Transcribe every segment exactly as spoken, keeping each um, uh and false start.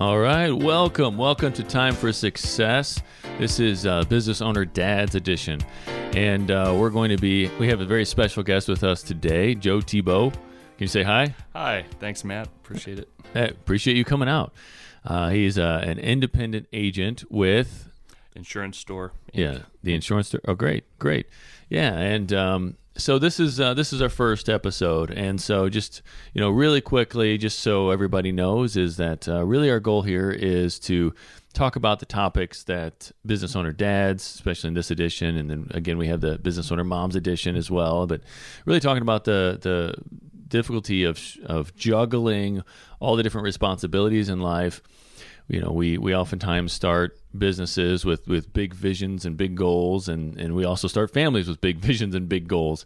All right, welcome. Welcome to Time for Success. This is uh, Business Owner Dad's edition. And uh, we're going to be, we have a very special guest with us today, Joe Thibault. Can you say hi? Hi. Thanks, Matt. Appreciate it. Hey, appreciate you coming out. Uh, he's uh, an independent agent with... Insurance Store. Yeah, the insurance store. Oh, great, great. Yeah, and um, so this is uh, this is our first episode, and so just you know, really quickly, just so everybody knows, is that uh, really our goal here is to talk about the topics that business owner dads, especially in this edition, and then again we have the business owner moms edition as well. But really talking about the the difficulty of of juggling all the different responsibilities in life. You know, we, we oftentimes start businesses with, with big visions and big goals, and, and we also start families with big visions and big goals.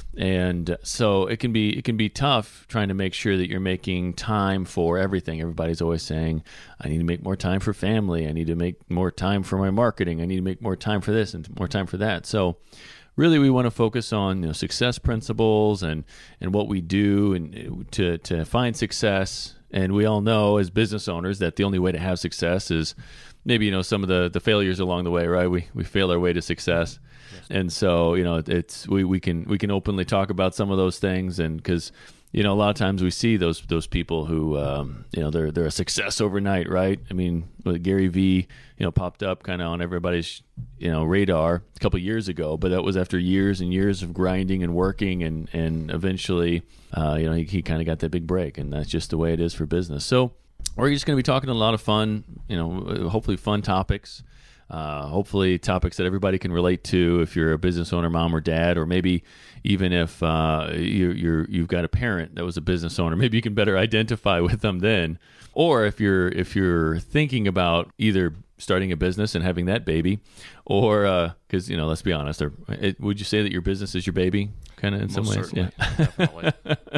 And so it can be it can be tough trying to make sure that you're making time for everything. Everybody's always saying, I need to make more time for family. I need to make more time for my marketing. I need to make more time for this and more time for that. So really, we want to focus on you know success principles and, and what we do and to to find success. And we all know as business owners that the only way to have success is maybe, you know, some of the, the failures along the way, right? We we fail our way to success. Yes. And so, you know, it's we, we can we can openly talk about some of those things. And because, you know, a lot of times we see those those people who, um, you know, they're they're a success overnight, right? I mean, Gary Vee, you know, popped up kind of on everybody's, you know, radar a couple of years ago, but that was after years and years of grinding and working, and and eventually, uh, you know, he, he kind of got that big break, and that's just the way it is for business. So we're just going to be talking a lot of fun, you know, hopefully fun topics. Uh, hopefully topics that everybody can relate to if you're a business owner, mom or dad, or maybe even if uh, you, you're, you've got a parent that was a business owner, maybe you can better identify with them then. Or if you're if you're thinking about either starting a business and having that baby, or because uh, you know, let's be honest, or, it, would you say that your business is your baby, kind of in Most some ways? Certainly. Yeah, Definitely.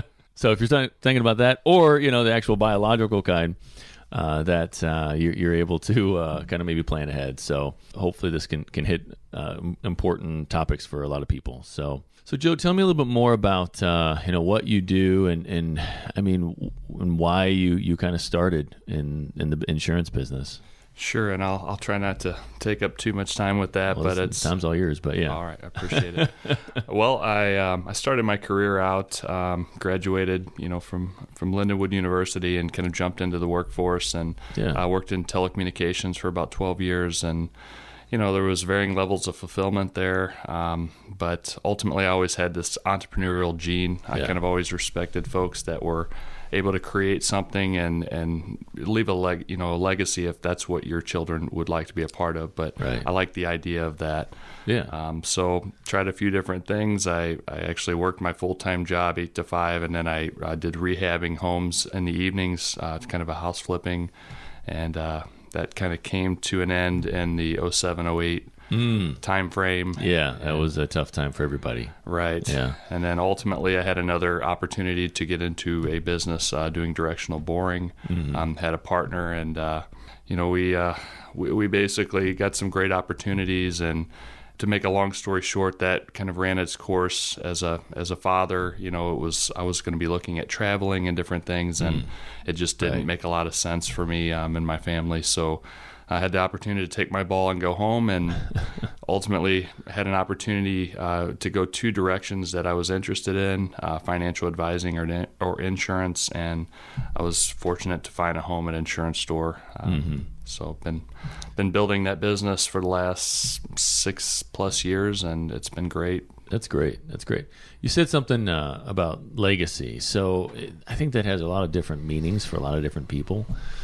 So if you're th- thinking about that, or you know, the actual biological kind. Uh, that uh, you're, you're able to uh, kind of maybe plan ahead. So hopefully this can can hit uh, important topics for a lot of people. So so Joe, tell me a little bit more about uh, you know what you do and, and I mean and why you, you kind of started in, in the insurance business. Sure, and I'll I'll try not to take up too much time with that, well, but it's, it's time's all yours. But yeah, all right, I appreciate it. Well, I um, I started my career out, um, graduated, you know, from from Lindenwood University, and kind of jumped into the workforce, and yeah. I worked in telecommunications for about twelve years, and you know there was varying levels of fulfillment there, um, but ultimately I always had this entrepreneurial gene. I yeah. kind of always respected folks that were able to create something and, and leave a leg, you know, a legacy if that's what your children would like to be a part of. But right. I like the idea of that. Yeah. Um, so tried a few different things. I, I actually worked my full-time job eight to five, and then I, I did rehabbing homes in the evenings, uh, kind of a house flipping, and uh, that kind of came to an end in the oh seven oh eight Mm. time frame. Yeah, that was a tough time for everybody. Right. Yeah. And then ultimately I had another opportunity to get into a business uh, doing directional boring. Mm-hmm. Um, had a partner, and uh, you know we, uh, we we basically got some great opportunities. And to make a long story short, that kind of ran its course. As a as a father, you know, it was I was going to be looking at traveling and different things, and mm. it just didn't right. make a lot of sense for me um, and my family. So I had the opportunity to take my ball and go home, and ultimately had an opportunity uh, to go two directions that I was interested in, uh, financial advising or or insurance, and I was fortunate to find a home at Insurance Store. Um, mm-hmm. So been been building that business for the last six plus years, and it's been great. That's great. That's great. You said something uh, about legacy. So it, I think that has a lot of different meanings for a lot of different people.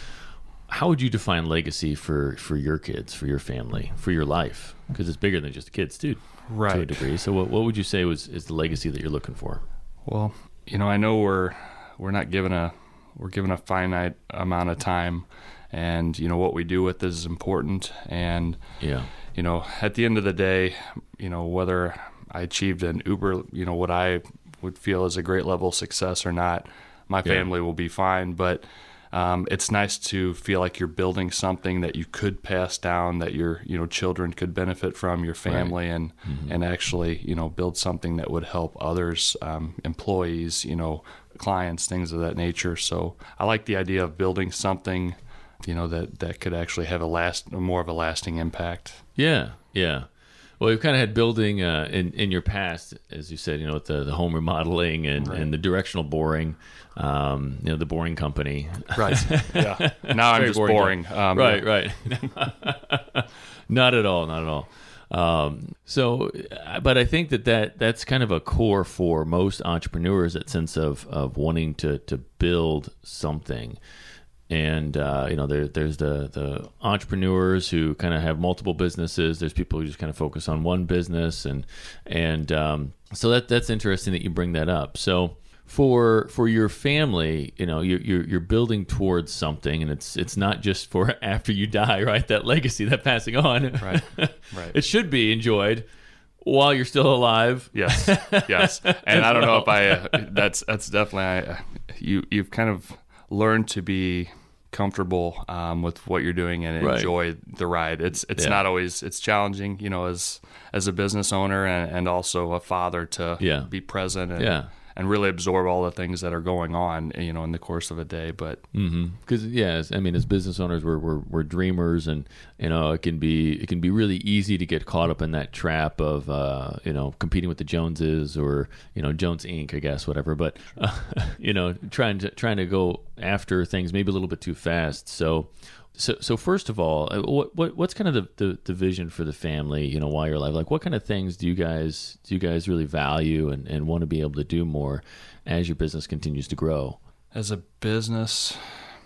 How would you define legacy for, for your kids, for your family, for your life? Because it's bigger than just the kids, too, right. to a degree. So what, what would you say was is the legacy that you're looking for? Well, you know, I know we're we're not given a we're given a finite amount of time, and you know what we do with this is important. And yeah, you know, at the end of the day, you know, whether I achieved an uber, you know, what I would feel is a great level of success or not, my family yeah. will be fine. But Um, it's nice to feel like you're building something that you could pass down, that your you know children could benefit from, your family, right. and mm-hmm. and actually you know build something that would help others, um, employees, you know, clients, things of that nature. So I like the idea of building something you know, that, that could actually have a last, more of a lasting impact. Yeah, yeah. Well, you've kind of had building uh, in in your past, as you said, you know, with the, the home remodeling and, Right. and the directional boring, um, you know, the boring company. Right. Yeah. Now I'm Very just boring boring. Um, right, yeah. right. Not at all, not at all. Um, so, uh, but I think that, that that's kind of a core for most entrepreneurs, that sense of, of wanting to, to build something. And, uh, you know, there, there's the, the entrepreneurs who kind of have multiple businesses. There's people who just kind of focus on one business. And, and, um, so that, that's interesting that you bring that up. So for, for your family, you know, you're, you're, you're building towards something, and it's, it's not just for after you die, right? That legacy, that passing on, Right. Right. It should be enjoyed while you're still alive. Yes. Yes. And I don't know if I, uh, that's, that's definitely, I, you, you've kind of learned to be comfortable um, with what you're doing and Right. enjoy the ride. It's it's Yeah. not always, it's challenging, you know, as as a business owner and, and also a father to Yeah. be present and, Yeah. and really absorb all the things that are going on, you know, in the course of a day. But Because yeah, as- I mean, as business owners, we're, we're we're dreamers, and you know, it can be it can be really easy to get caught up in that trap of uh, you know, competing with the Joneses, or you know, Jones Incorporated, I guess, whatever. But uh, you know, trying to trying to go after things maybe a little bit too fast. So. So, so first of all, uh, what, what what's kind of the, the, the vision for the family? You know, while you're alive, like what kind of things do you guys do you guys really value and, and want to be able to do more as your business continues to grow? as a business,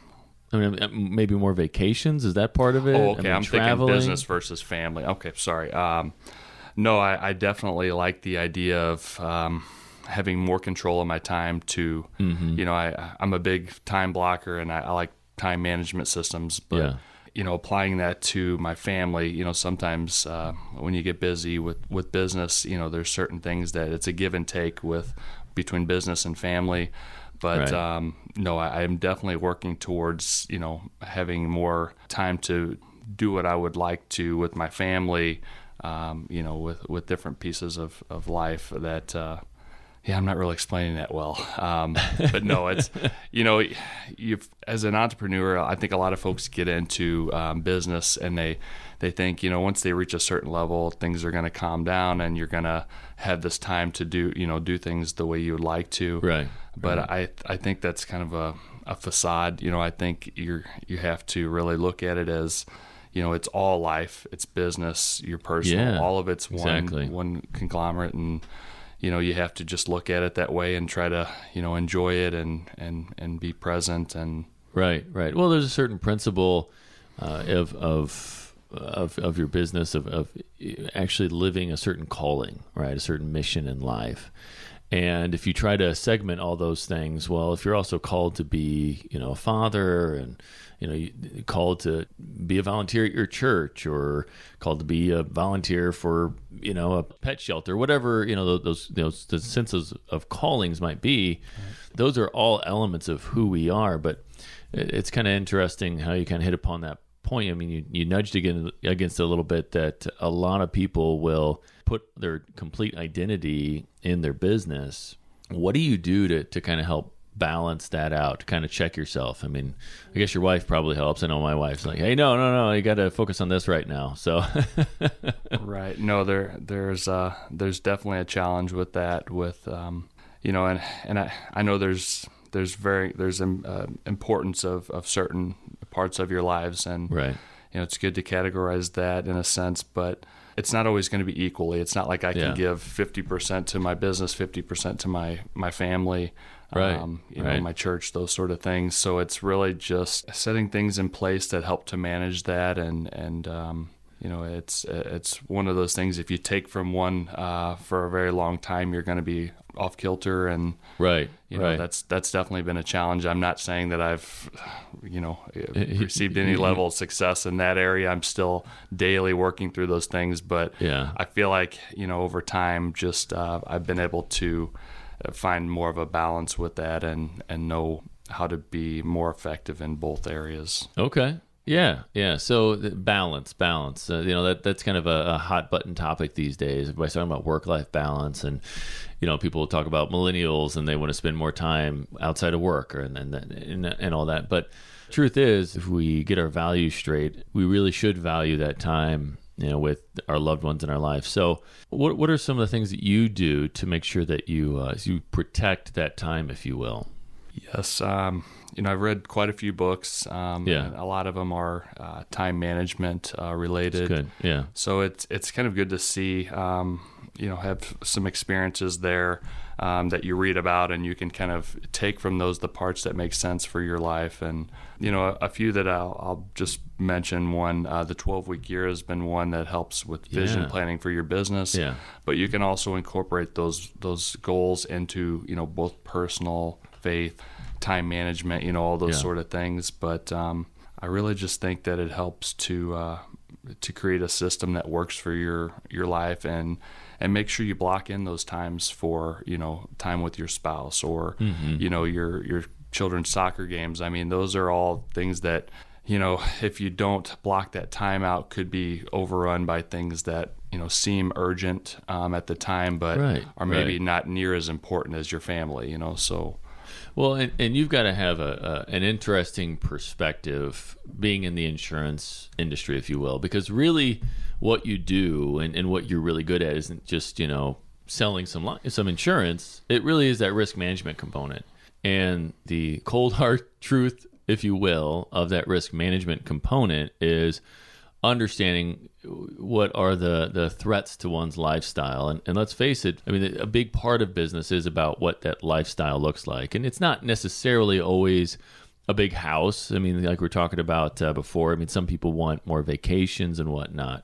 I mean, maybe more vacations. Is that part of it? oh, okay, I mean, I'm traveling? thinking business versus family. Okay, sorry. Um, no, I, I definitely like the idea of um, having more control of my time. To, Mm-hmm. you know, I I'm a big time blocker, and I, I like time management systems. But Yeah. you know, applying that to my family, you know, sometimes uh, when you get busy with with business, you know, there's certain things that it's a give and take with between business and family. But Right. um, no, I, I'm definitely working towards, you know, having more time to do what I would like to with my family, um, you know, with, with different pieces of, of life that, uh, yeah, I'm not really explaining that well. Um, but no, it's, you know, you've, as an entrepreneur, I think a lot of folks get into um, business and they, they think, you know, once they reach a certain level, things are going to calm down and you're going to have this time to do, you know, do things the way you would like to. Right. But right. I I think that's kind of a, a facade. You know, I think you're you have to really look at it as, you know, it's all life, it's business, your personal, Yeah, all of it's exactly. one one conglomerate, and you know, you have to just look at it that way and try to, you know, enjoy it and and and be present and Right, right. Well, there's a certain principle uh, of of of of your business of of actually living a certain calling, right? A certain mission in life. And if you try to segment all those things, well, if you're also called to be, you know, a father, and you know, you- called to be a volunteer at your church, or called to be a volunteer for, you know, a pet shelter, whatever, you know, those those the senses of callings might be, those are all elements of who we are. But it- it's kind of interesting how you kind of hit upon that point. I mean, you, you nudged again against it a little bit, that a lot of people will put their complete identity in their business. What do you do to, to kind of help balance that out, to kind of check yourself? I mean, I guess your wife probably helps. I know my wife's like, hey, no, no, no, you got to focus on this right now. So, right. No, there there's uh there's definitely a challenge with that. With um you know, and and I I know there's there's very there's um, uh, importance of of certain parts of your lives, and right. you know, it's good to categorize that in a sense, but it's not always going to be equally. It's not like I can Yeah. give fifty percent to my business, fifty percent to my, my family, Right, um, you know, right. my church, those sort of things. So it's really just setting things in place that help to manage that. And, and um, you know, it's it's one of those things, if you take from one uh, for a very long time, you're going to be off kilter, and Right. you know, right. that's that's definitely been a challenge. I'm not saying that I've, you know, received any level of success in that area. I'm still daily working through those things, but Yeah. I feel like, you know, over time, just uh, I've been able to find more of a balance with that, and and know how to be more effective in both areas. Okay. Yeah, yeah. So the balance, balance. Uh, you know, that that's kind of a, a hot button topic these days. Everybody's talking about work life balance, and you know, people talk about millennials and they want to spend more time outside of work, or and and and, and all that. But truth is, if we get our values straight, we really should value that time, you know, with our loved ones in our life. So what what are some of the things that you do to make sure that you uh, you protect that time, if you will? Yes. Um, you know, I've read quite a few books. Um, Yeah. and a lot of them are uh, time management uh, related. Good. Yeah. So it's it's kind of good to see, um, you know, have some experiences there um, that you read about, and you can kind of take from those the parts that make sense for your life. And you know, a, a few that I'll, I'll just mention. One, uh, the twelve-week year has been one that helps with vision Yeah. planning for your business. Yeah. But you can also incorporate those those goals into, you know, both personal, faith, time management, you know, all those Yeah. sort of things. But um, I really just think that it helps to uh, to create a system that works for your your life, and and make sure you block in those times for, you know, time with your spouse, or Mm-hmm. you know, your your children's soccer games. I mean, those are all things that, you know, if you don't block that time out, could be overrun by things that, you know, seem urgent um, at the time, but Right, are maybe right. not near as important as your family, you know. So Well, and, and you've got to have a, a an interesting perspective being in the insurance industry, if you will, because really what you do and, and what you're really good at isn't just, you know, selling some li- some insurance. It really is that risk management component. And the cold hard truth, if you will, of that risk management component is understanding what are the, the threats to one's lifestyle. And, and let's face it, I mean, a big part of business is about what that lifestyle looks like. And it's not necessarily always a big house. I mean, like we were talking about uh, before, I mean, some people want more vacations and whatnot.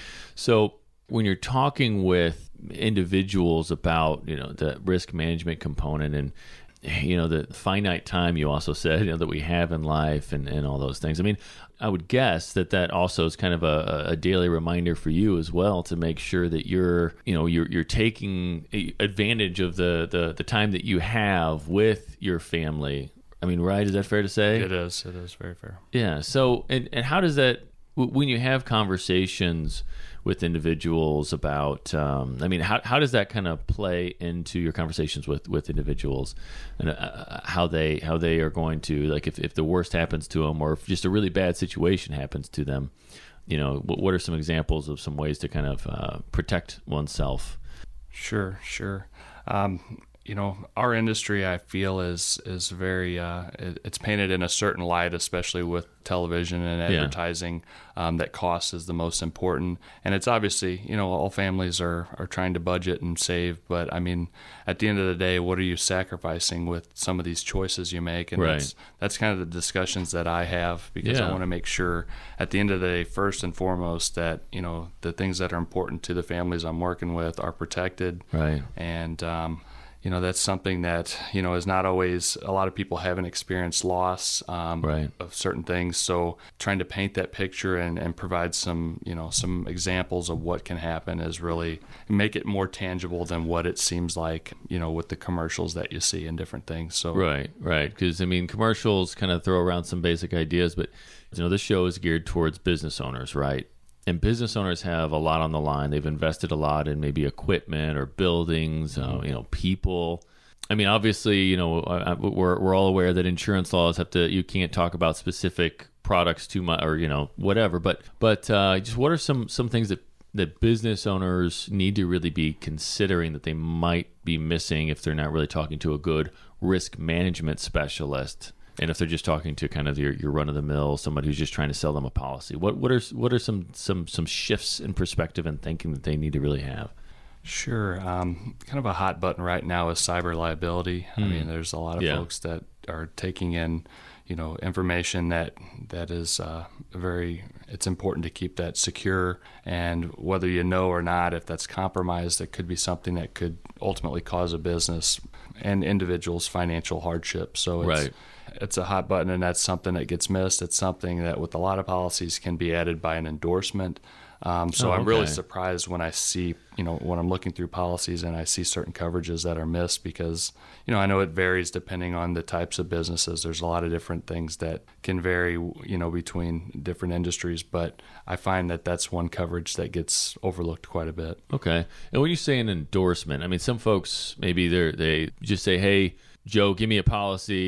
So when you're talking with individuals about, you know, the risk management component and, you know, the finite time you also said, you know, that we have in life and, and all those things. I mean, I would guess that that also is kind of a, a daily reminder for you as well to make sure that you're, you know, you're you're taking advantage of the, the, the time that you have with your family. I mean, right? Is that fair to say? it is, it is very fair. Yeah. So, and, and how does that, w- when you have conversations with individuals about, um, I mean, how how does that kind of play into your conversations with, with individuals, and uh, how they how they are going to, like, if, if the worst happens to them, or if just a really bad situation happens to them, you know, what, what are some examples of some ways to kind of uh, protect oneself? Sure, sure. Um, you know, our industry, I feel, is is very uh, it, it's painted in a certain light, especially with television and Yeah. advertising, um, that cost is the most important. And it's obviously, you know, all families are, are trying to budget and save, but I mean, at the end of the day, what are you sacrificing with some of these choices you make? And Right. that's that's kind of the discussions that I have, because Yeah. I want to make sure at the end of the day, first and foremost, that, you know, the things that are important to the families I'm working with are protected. Right. And, um, you know, that's something that, you know, is not always, a lot of people haven't experienced loss um, Right. of certain things. So trying to paint that picture and, and provide some, you know, some examples of what can happen is really make it more tangible than what it seems like, you know, with the commercials that you see and different things. So Right, right. Because, I mean, commercials kind of throw around some basic ideas, but, you know, this show is geared towards business owners, right? And business owners have a lot on the line. They've invested a lot in maybe equipment or buildings, uh, you know, people. I mean, obviously, you know, I- I- we're we're all aware that insurance laws have to. You can't talk about specific products too much, or you know, whatever. But but uh, just what are some some things that that business owners need to really be considering that they might be missing if they're not really talking to a good risk management specialist? And if they're just talking to kind of your, your run of the mill, somebody who's just trying to sell them a policy, what what are what are some some some shifts in perspective and thinking that they need to really have? Sure. Um, kind of a hot button right now is cyber liability. I mean, there's a lot of Yeah. folks that are taking in, you know, information that that is uh, very. It's important to keep that secure, and whether you know or not, if that's compromised, it could be something that could ultimately cause a business and individuals financial hardship. So it's, Right. it's a hot button, and that's something that gets missed. It's something that with a lot of policies can be added by an endorsement. Um, so Oh, I'm really okay. surprised when I see, you know, when I'm looking through policies and I see certain coverages that are missed, because, you know, I know it varies depending on the types of businesses. There's a lot of different things that can vary, you know, between different industries, but I find that that's one coverage that gets overlooked quite a bit. Okay. And when you say an endorsement, I mean, some folks maybe they they just say, "Hey, Joe, give me a policy,"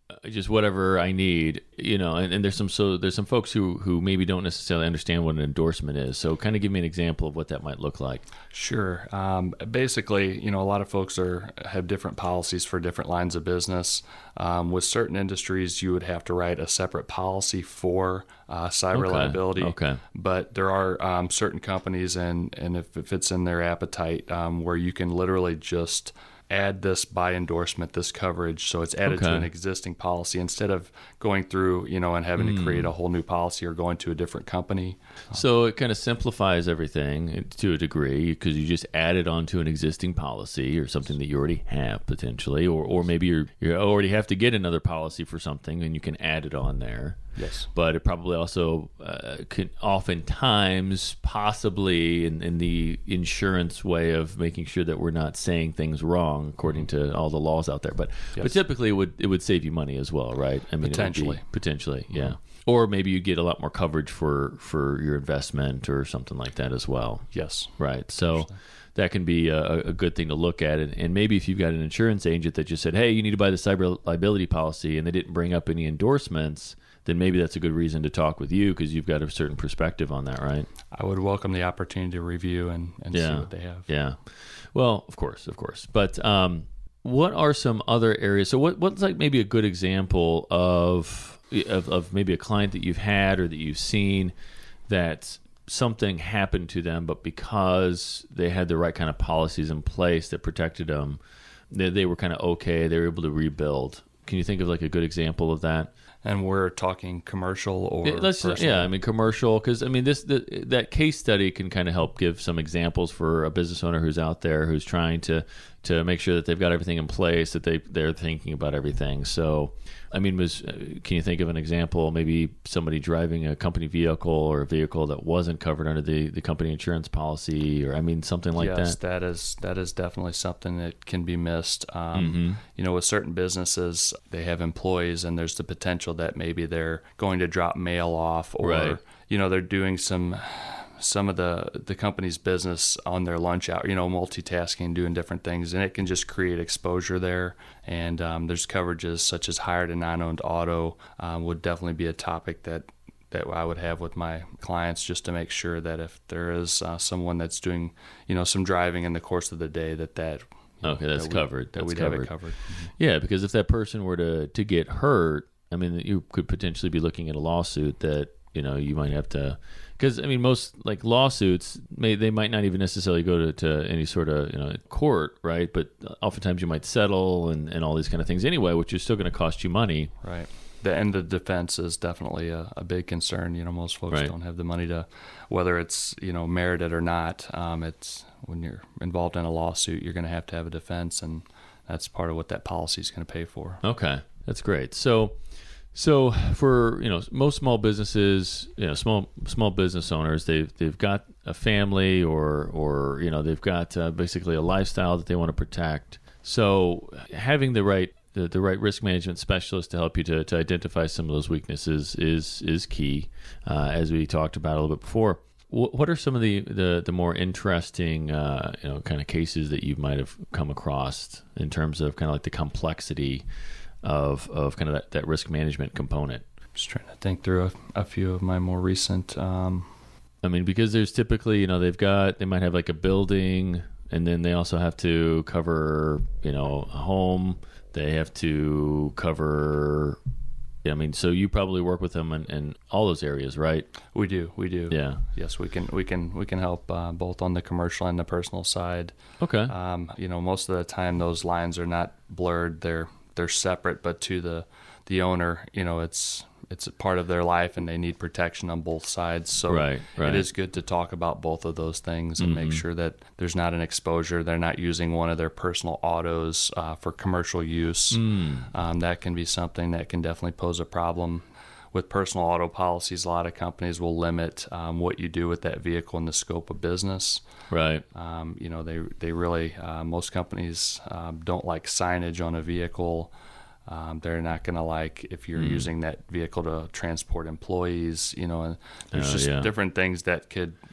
just whatever I need, you know, and, and there's some so there's some folks who who maybe don't necessarily understand what an endorsement is. So kind of give me an example of what that might look like. Sure. Um, basically, you know, a lot of folks are have different policies for different lines of business. Um, with certain industries, you would have to write a separate policy for uh, cyber Okay. liability. Okay. But there are um, certain companies, and, and if it fits in their appetite, um, where you can literally just add this by endorsement, this coverage, so it's added to Okay. an existing policy instead of going through, you know, and having to create a whole new policy or going to a different company. So it kind of simplifies everything to a degree because you just add it onto an existing policy or something that you already have potentially, or, or maybe you're, you already have to get another policy for something and you can add it on there. Yes. But it probably also uh, can oftentimes, possibly in, in the insurance way of making sure that we're not saying things wrong according to all the laws out there. But Yes. but typically it would it would save you money as well, right? I mean, Potentially. it would be, potentially, yeah. Or maybe you get a lot more coverage for for your investment or something like that as well. Yes. Right. So that can be a, a good thing to look at. And, and maybe if you've got an insurance agent that just said, hey, you need to buy the cyber liability policy, and they didn't bring up any endorsements, then maybe that's a good reason to talk with you because you've got a certain perspective on that, right? I would welcome the opportunity to review and, and see Yeah. what they have. Yeah. Well, of course, of course. But um, what are some other areas? So what what's like maybe a good example of, of of maybe a client that you've had or that you've seen that something happened to them, but because they had the right kind of policies in place that protected them, they, they were kind of okay. They were able to rebuild. Can you think of like a good example of that? And we're talking commercial or Yeah, let's, personal? yeah, I mean commercial, because I mean this the, that case study can kind of help give some examples for a business owner who's out there who's trying to to make sure that they've got everything in place, that they they're thinking about everything. So, I mean, was can you think of an example? Maybe somebody driving a company vehicle or a vehicle that wasn't covered under the, the company insurance policy, or I mean something like yes, that. that is that is definitely something that can be missed. Um, Mm-hmm. You know, with certain businesses, they have employees, and there's the potential that maybe they're going to drop mail off, or Right. you know, they're doing some some of the the company's business on their lunch hour. You know, multitasking, doing different things, and it can just create exposure there. And um, there's coverages such as hired and non-owned auto um, would definitely be a topic that. that I would have with my clients, just to make sure that if there is uh, someone that's doing, you know, some driving in the course of the day, that that you know, Okay, that's that we- covered. That That's we'd have covered. it covered. Yeah, because if that person were to, to get hurt, I mean, you could potentially be looking at a lawsuit that, you know, you might have to, because, I mean, most, like, lawsuits, may they might not even necessarily go to, to any sort of, you know, court, right? But oftentimes you might settle and, and all these kind of things anyway, which is still going to cost you money. Right. The end of defense is definitely a, a big concern. You know, most folks Right. don't have the money to, whether it's, you know, merited or not. Um, it's when you're involved in a lawsuit, you're going to have to have a defense, and that's part of what that policy is going to pay for. Okay, that's great. So, so for you know most small businesses, you know small small business owners, they've they've got a family or or you know they've got uh, basically a lifestyle that they want to protect. So having the right the, the right risk management specialist to help you to, to identify some of those weaknesses is is key, uh, as we talked about a little bit before. Wh- What are some of the, the, the more interesting, uh, you know, kind of cases that you might have come across in terms of kind of like the complexity of of kind of that, that risk management component? Just trying to think through a, a few of my more recent. Um, I mean, because there's typically, you know, they've got, they might have like a building, and then they also have to cover, you know, a home. They have to cover, I mean, so you probably work with them in, in all those areas, right? we do, we do. Yeah. Yes, we can, we can, we can help uh, both on the commercial and the personal side. Okay. Um, you know, most of the time those lines are not blurred; they're they're separate. But to the the owner, you know, it's it's a part of their life, and they need protection on both sides. So Right, right. it is good to talk about both of those things and make sure that there's not an exposure. They're not using one of their personal autos uh, for commercial use. Um, that can be something that can definitely pose a problem. With personal auto policies, a lot of companies will limit um, what you do with that vehicle in the scope of business. Right. Um, you know, they they really uh, most companies um, don't like signage on a vehicle. Um, they're not going to like if you're using that vehicle to transport employees. You know, and there's Oh, just yeah. different things that could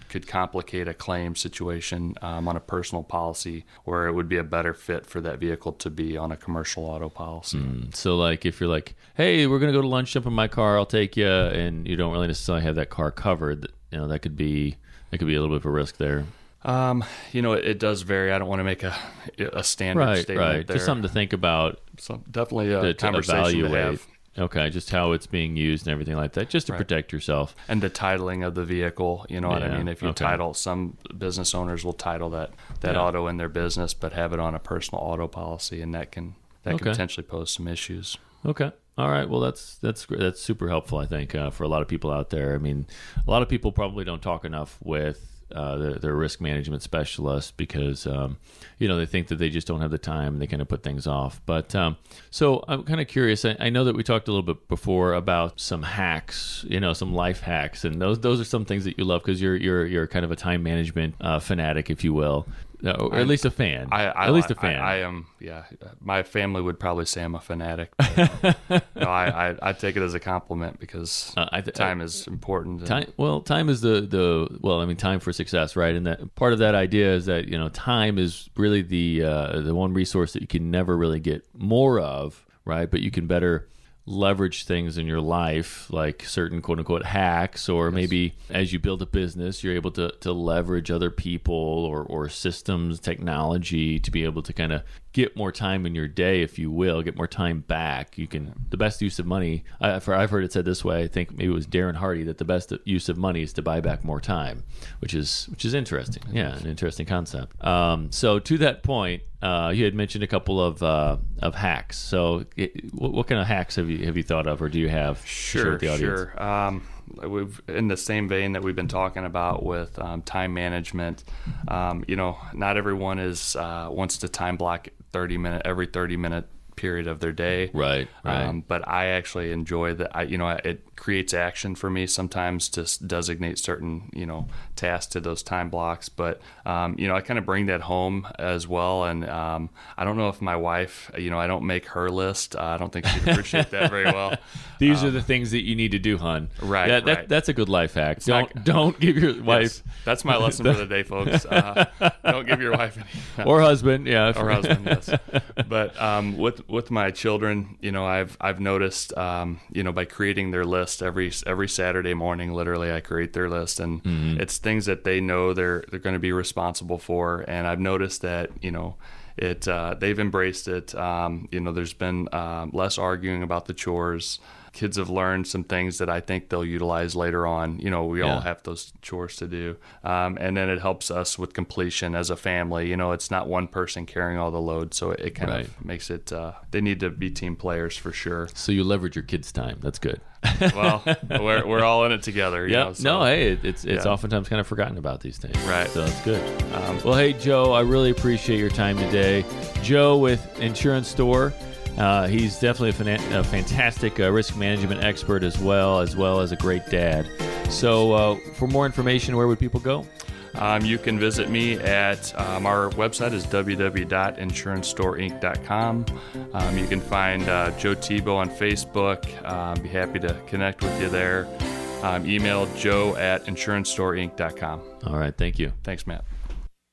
could complicate a claim situation um, on a personal policy, where it would be a better fit for that vehicle to be on a commercial auto policy. Mm, so like if you're like, hey, we're gonna go to lunch, jump in my car, I'll take you, and you don't really necessarily have that car covered, you know, that could be that could be a little bit of a risk there. Um, you know, it, it does vary. I don't want to make a a standard right, statement right. there. Just something to think about. So definitely a to, to conversation to evaluate. have. Okay, just how it's being used and everything like that, just to Right. protect yourself. And the titling of the vehicle, you know what Yeah, I mean? If you okay. title, some business owners will title that, that Yeah. auto in their business, but have it on a personal auto policy, and that can that Okay. can potentially pose some issues. Okay. All right. Well, that's that's gr- that's super helpful, I think, uh, for a lot of people out there. I mean, a lot of people probably don't talk enough with uh, their, their risk management specialist because, um, you know, they think that they just don't have the time and they kind of put things off. But um, so I'm kind of curious. I, I know that we talked a little bit before about some hacks, you know, some life hacks, and those those are some things that you love because you're you're you're kind of a time management uh, fanatic, if you will. Uh, or at least a fan. I, I, at least a I- fan. I, I am, yeah. My family would probably say I'm a fanatic. But, no, I, I, I take it as a compliment because Uh, I th- time is important. and- Time, well, time is the, the well, I mean, time for success, right? And that part of that idea is that you know, time is really the uh, the one resource that you can never really get more of, right? But you can better leverage things in your life, like certain quote unquote hacks, or Yes. maybe as you build a business, you're able to to leverage other people or or systems, technology to be able to kind of get more time in your day, if you will, get more time back. You can the best use of money. I, for I've heard it said this way. I think maybe it was Darren Hardy that the best use of money is to buy back more time, which is which is interesting. Yeah, an interesting concept. Um, so to that point, uh, you had mentioned a couple of uh, of hacks. So it, what, what kind of hacks have you have you thought of, or do you have? to share Sure, with the audience? sure. Um, we've in the same vein that we've been talking about with um, time management. Um, you know, not everyone is uh, wants to time block thirty minute every thirty minute period of their day. Right, right. Um, but I actually enjoy that. I, you know, it creates action for me sometimes to s- designate certain, you know, tasks to those time blocks. But, um, you know, I kind of bring that home as well. And um, I don't know if my wife, you know, I don't make her list. Uh, I don't think she'd appreciate that very well. These Um, are the things that you need to do, hon. Right, That, that, right. That's a good life hack. Don't not- don't give your wife Yes, that's my lesson for the day, folks. Uh, don't give your wife any. or husband, yeah, or husband, yes. But um, with with my children, you know, I've I've noticed, um, you know, by creating their list every every Saturday morning, literally, I create their list, and Mm-hmm. it's things that they know they're they're going to be responsible for, and I've noticed that, you know. It uh, they've embraced it. Um, you know, there's been um, less arguing about the chores. Kids have learned some things that I think they'll utilize later on. You know, we Yeah. all have those chores to do, um, and then it helps us with completion as a family. You know, it's not one person carrying all the load, so it, it kind Right. of makes it. Uh, they need to be team players for sure. So you leverage your kids' time. That's good. Well, we're we're all in it together. You Yeah. know, so, No, hey, it, it's it's yeah. oftentimes kind of forgotten about these things. Right. So it's good. Um, Well, hey, Joe, I really appreciate your time today. Joe with Insurance Store. Uh, he's definitely a, fana- a fantastic uh, risk management expert as well, as well as a great dad. So uh, for more information, where would people go? Um, you can visit me at um, our website is w w w dot insurance store inc dot com. Um, you can find uh, Joe Tebow on Facebook. Um, be happy to connect with you there. Um, email joe at insurance store inc dot com. All right. Thank you. Thanks, Matt.